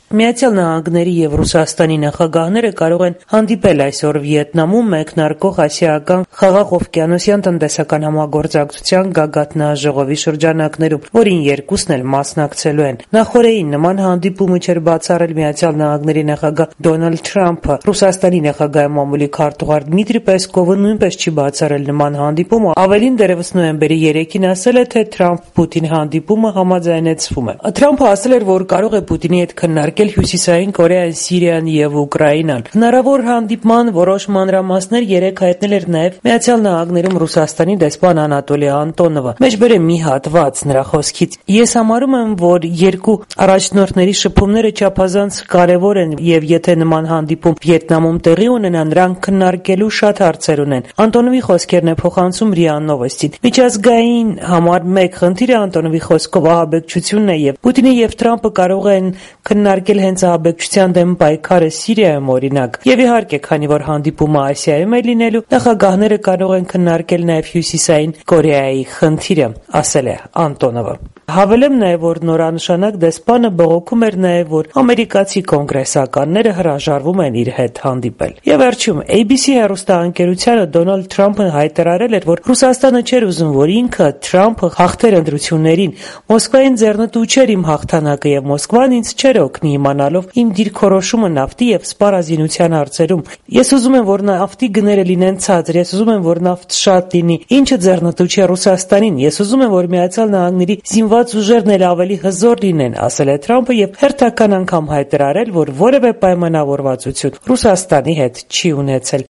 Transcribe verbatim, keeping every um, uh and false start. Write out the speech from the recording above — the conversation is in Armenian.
Միացյալ Նահանգների եւ Ռուսաստանի նախագահները կարող են հանդիպել այսօր Վիետնամում մեկնարկող ասիական խաղաղօվկիանոսյան տնտեսական համագործակցության գագաթնաժողովի շրջանակներում, որին երկուսն էլ մասնակցելու են։ Նախորդին նման հանդիպումը չէր բացառել Միացյալ Նահանգների նախագահ Դոնալդ Թրամփը։ Ռուսաստանի նախագահի մամուլի քարտուղար Դմիտրի Պեսկովը նույնպես չի բացառել նման հանդիպումը, ավելին դեռևս նոյեմբերի երեքին ասել է, թե Թրամփ-Պուտին հանդիպումը համաձայնեցվում է։ Թրամփը ասել էր, որ կարող է Պուտինի հետ քննարկել Հյուսիսային Կորեան, Սիրիան եւ Ուկրաինան։ Հնարավոր հանդիպման որոշ մանրամասներ երեկ հայտնել էր նաեւ Միացյալ Նահանգներում Ռուսաստանի դեսպան Անատոլի Անտոնովը։ Մեջբեր է մի հատված նրա խոսքից. «Ես համարում եմ, որ երկու առաջնորդների շփումները չափազանց կարևոր են եւ եթե նման հանդիպում Վիետնամում տեղի ունենա, նրանք քննարկելու շատ հարցեր ունեն»։ Անտոնովի խոսքերն է փոխանցում ՌԻԱ Նովոստին։ Միջազգային համար մեկ խնդիրը Անտոնովի խոսքով ահաբեկչությունն է եւ Պուտինը եւ Թրամփը կարող են քննարկել հենց ահաբեկչության դեմ պայքարը Սիրիայում օրինակ։ Եվ իհարկե, քանի որ հանդիպումը Ասիայում է լինելու, նախագահները կարող են քննարկել նաեւ Հյուսիսային Կորեայի խնդիրը, ասել է Անտոնովը։ Հավելեմ նաև, որ նորանշանակ դեսպանը բողոքում էր նաև, որ ամերիկացի կոնգրեսականները հրաժարվում են իր հետ հանդիպել։ Եվ վերջում A B C հեռուստաընկերությանը Դոնալդ Թրամփը հայտարարել էր, որ Ռուսաստանը չէր ուզում, որ ինքը Թրամփը հաղթեր ընտրություններին։ Մոսկվային ձեռնտու չէր իմ հաղթանակը եւ Մոսկվան ինձ չէր օգնի իմանալով իմ դիրքորոշումը նավթի եւ սպառազինության հարցերում։ Ես ուզում եմ, որ նավթի գները լինեն ցածր, ես ուզում եմ, որ նավթ շատ լինի, ինչը ձեռնտու չէ Ռուսաստանին։ Ես ուզում եմ, որ Միացյալ Նահանգների զինված ուժերն էլ ավելի հզոր լինեն, ասել է Թրամփը եւ հերթական անգամ հայտարարել, որ որևէ պայմանավորվածություն Ռուսաստանի հետ չի ունեցել։